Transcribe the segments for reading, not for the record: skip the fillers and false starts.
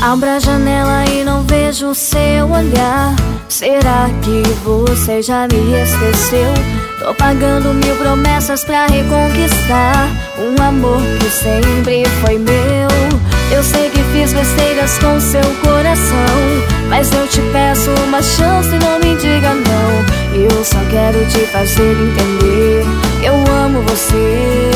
Abro a janela e não vejo o seu olhar. Será que você já me esqueceu? Tô pagando 1000 promessas pra reconquistar um amor que sempre foi meu. Eu sei que fiz besteiras com seu coração, mas eu te peço uma chance, não me diga não. Eu só quero te fazer entender que eu amo você.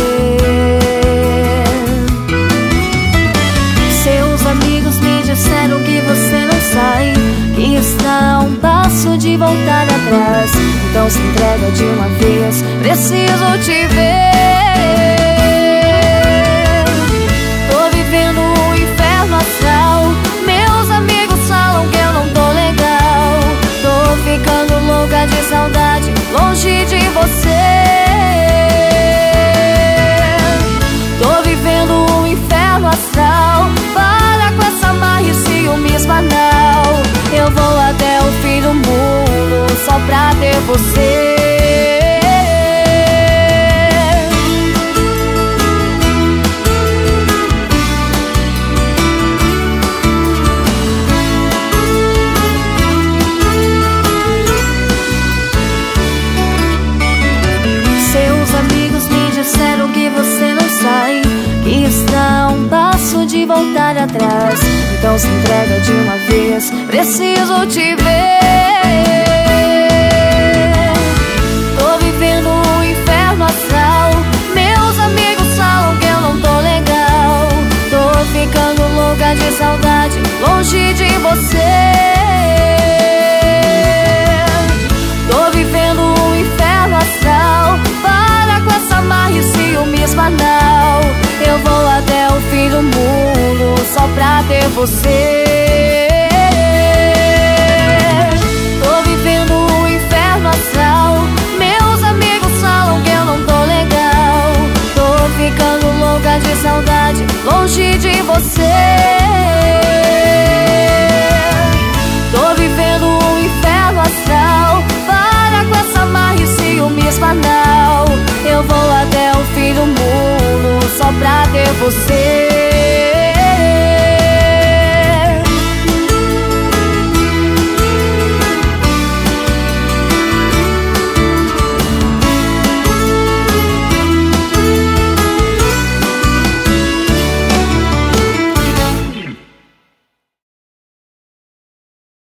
Seus amigos me disseram que você não sai, que está a um passo de voltar atrás. Então se entrega de uma vez, preciso te ver. Tô vivendo um inferno astral, meus amigos falam que eu não tô legal. Tô ficando louca de saudade, longe de você. Tô vivendo um inferno astral, para com essa marra e ciúmes banal. Eu vou até o fim do mundo só pra ter você. Seus amigos me disseram que você não sai, que está a um passo de voltar atrás. Então se entrega de uma vez, preciso te ver. Tô vivendo um inferno astral, meus amigos falam que eu não tô legal. Tô ficando louca de saudade, longe de você. Tô vivendo um inferno astral, para com essa marra e ciúmes banal. Eu vou até o fim do mundo só pra ter você. Tô vivendo um inferno astral, meus amigos falam que eu não tô legal. Tô ficando louca de saudade, longe de você.